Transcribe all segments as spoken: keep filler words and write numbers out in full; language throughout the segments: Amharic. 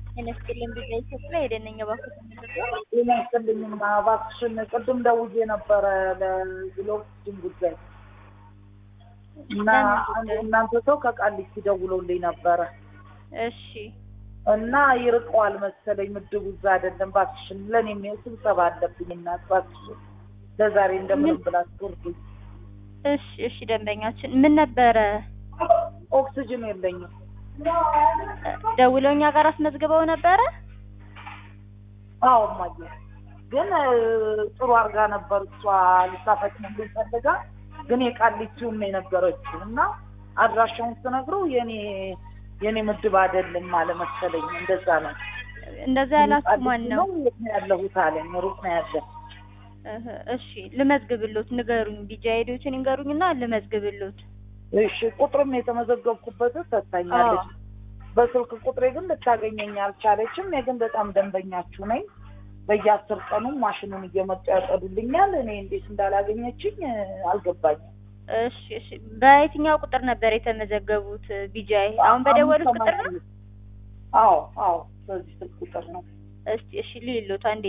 እነስክልን ቢዛ ኢትዮጵያ የደነኛ ባንክ ተመዝግቷል። ይመስልኝና እባክሽን ቅድም ደውዬ ነበረ ለግሎብን ጉዳይ እና እናንተ ሰው ከቃሊቲ ደውሎልኝ ነበረ። እሺ እና ይርቀዋል መሰለኝ ምድቡ እዛ አይደለም። እባክሽን ለኔም ስብሰባ አለብኝ እና እባክሽን ለዛሬ እንደምን ብላችሁ። እሺ እሺ ደንበኛችን ምን ነበረ? ኦክሲጅን የለኝም። ደውለውኛ ጋር አስመዝግበው ነበረ? አዎ ማየ ግን ጥሩ አርጋ ነበር እሷ ልታፈች ነው ፈልጋ ግን የቃሊቲው ነው የነገረችው እና አድራሻውን ስነግረው የኔ የኔ ምድብ አይደለም ማለት መሰለኝ። እንደዛ ነው እንደዛ ያላችሁ ማን ነው? ያለው ታለኝ ሩቅ ነው ያለው። እሺ ልመዝግብልዎት ንገሩኝ። ቢጃይዶችን ንገሩኝና ልመዝግብልዎት። እሺ ቁጥሩም የተመዘገብኩበት ተታኛለች። በስልክ ቁጥሬ ግን ልታገኘኝ አልቻለችም። የግን በጣም ደንበኛችሁ ነኝ። በየአስር ቀኑ ማሽኑን እየመጡ ያጠዱልኛል። እኔ እንዴት እንዳላገኘችኝ አልገባኝም። እሺ እሺ በየትኛው ቁጥር ነበር የተመዘገቡት? ቢጃይ አሁን በደወሉት ቁጥር ነው? አዎ አዎ በዚህ ስልክ ቁጥር ነው። እስቲ እሺ ሊሉት አንዴ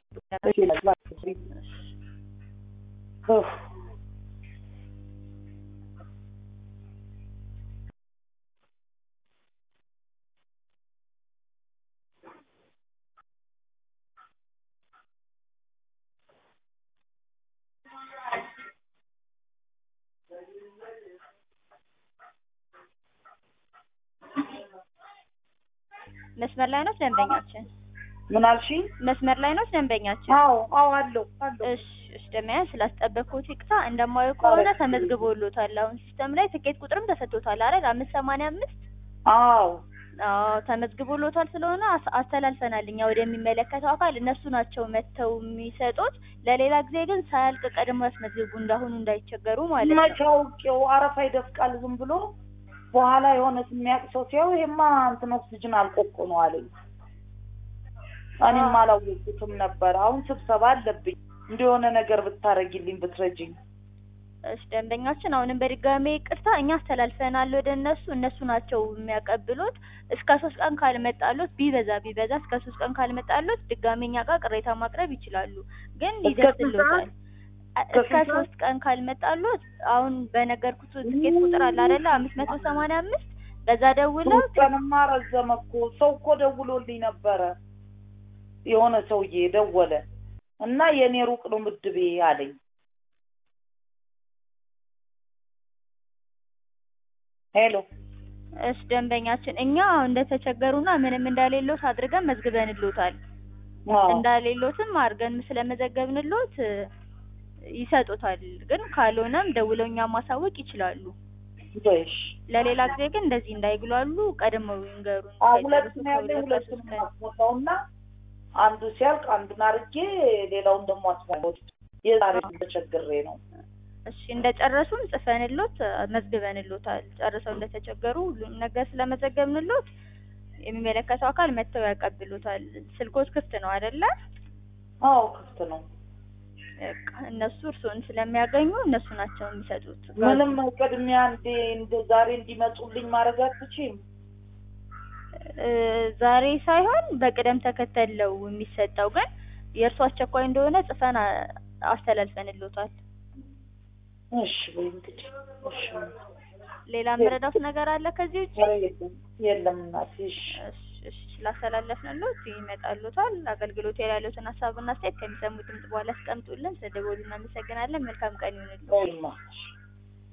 መስመር ላይ ነው ደንበኛችን? ምን አልሽ? መስመር ላይ ነው ደንበኛችን? አዎ አዎ አለው አለው። እሺ እሺ ደንበኛ ስላስጠበቅኩት ይቅርታ። እንደማየው ከሆነ ተመዝግቦልዎታል። አሁን ሲስተም ላይ ትኬት ቁጥርም ተሰጥቶታል አይደል? አምስት ሰማንያ አምስት አዎ አዎ ተመዝግቦልዎታል። ስለሆነ አስተላልፈናል እኛ ወደሚመለከተው አካል። እነሱ ናቸው መተው የሚሰጡት። ለሌላ ጊዜ ግን ሳያልቅ ቀድሞ ያስመዝግቡ እንዳሁኑ እንዳይቸገሩ ማለት ነው። መቻውቂው አረፋ ይደፍቃል ዝም ብሎ በኋላ የሆነ የሚያቅሰው ሲያው ይሄማ እንትን ኦክሲጅን አልቆቆ ነው አለኝ። እኔም አላወቅኩትም ነበር። አሁን ስብሰባ አለብኝ። እንደሆነ ነገር ብታረጊልኝ ብትረጂኝ። እሺ ደንበኛችን አሁንም በድጋሜ ይቅርታ እኛ አስተላልፈናል ወደ እነሱ። እነሱ ናቸው የሚያቀብሉት። እስከ ሶስት ቀን ካልመጣሉት ቢበዛ ቢበዛ እስከ ሶስት ቀን ካልመጣሉት ድጋሜ እኛ ጋር ቅሬታ ማቅረብ ይችላሉ። ግን ይደርስልዎታል። እስከ ሶስት ቀን ካልመጣሉት አሁን በነገርኩት ትኬት ቁጥር አለ አይደለ? አምስት መቶ ሰማንያ አምስት በዛ ደውለው ቀንማ ረዘመ እኮ ሰው እኮ ደውሎልኝ ነበረ። የሆነ ሰውዬ ደወለ እና የኔ ሩቅ ነው ምድቤ አለኝ። ሄሎ እሺ ደንበኛችን እኛ እንደተቸገሩና ምንም እንዳሌሎት አድርገን መዝግበንልዎታል። እንዳሌሎትም አድርገን ስለመዘገብንልዎት ይሰጡታል። ግን ካልሆነም ደውለውኛ ማሳወቅ ይችላሉ። እሺ ለሌላ ጊዜ ግን እንደዚህ እንዳይግሏሉ ቀድመው ይንገሩን። ሁለት ነው ያለው ሁለት ነው እና አንዱ ሲያልቅ አንዱን አድርጌ ሌላውን ደግሞ አስፋውት የዛሬ ተቸግሬ ነው። እሺ እንደጨረሱም ጽፈንልዎት መዝግበንልዎታል። ጨርሰው እንደተቸገሩ ሁሉም ነገር ስለመዘገብንልዎት የሚመለከተው አካል መተው ያቀብሉታል። ስልኮት ክፍት ነው አይደለ? አዎ ክፍት ነው። እነሱ እርሶን ስለሚያገኙ እነሱ ናቸው የሚሰጡት። ምንም ቅድሚያ እንደ እንደ ዛሬ እንዲመጡልኝ ማድረግ አትችይም? ዛሬ ሳይሆን በቅደም ተከተል ነው የሚሰጠው። ግን የእርሱ አስቸኳይ እንደሆነ ጽፈን አስተላልፈንልዎታል። እሺ ወይ እንግዲህ እሺ። ሌላ መረዳት ነገር አለ ከዚህ ውጪ? የለም እናቴ። እሺ እሺ ስላስተላለፍንልዎት ይመጣልዎታል። አገልግሎት ያሉትን ሀሳብና አስተያየት ከሚሰሙት ድምጽ በኋላ አስቀምጡልን። ስለደወሉ እናመሰግናለን። መልካም ቀን ይሁንልዎት።